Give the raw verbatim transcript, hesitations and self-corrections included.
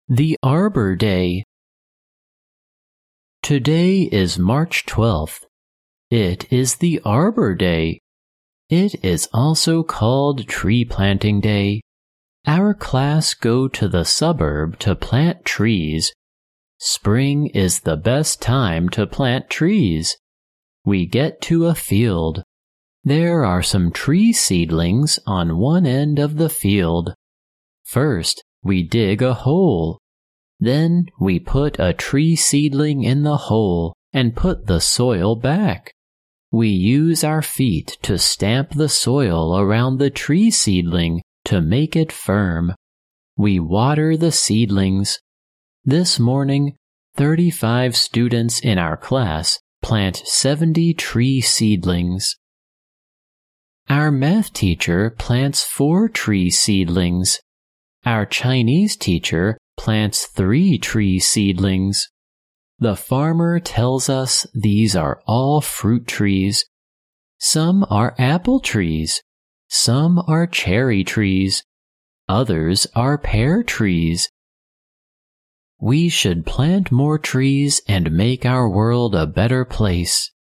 The Arbor Day. Today is March twelfth. It is the Arbor Day. It is also called Tree Planting Day. Our class go to the suburb to plant trees. Spring is the best time to plant trees. We get to a field. There are some tree seedlings on one end of the field. First, we dig a hole. Then we put a tree seedling in the hole and put the soil back. We use our feet to stamp the soil around the tree seedling to make it firm. We water the seedlings. This morning, thirty-five students in our class plant seventy tree seedlings. Our math teacher plants four tree seedlings. Our Chinese teacher plants three tree seedlings. The farmer tells us these are all fruit trees. Some are apple trees. Some are cherry trees. Others are pear trees. We should plant more trees and make our world a better place.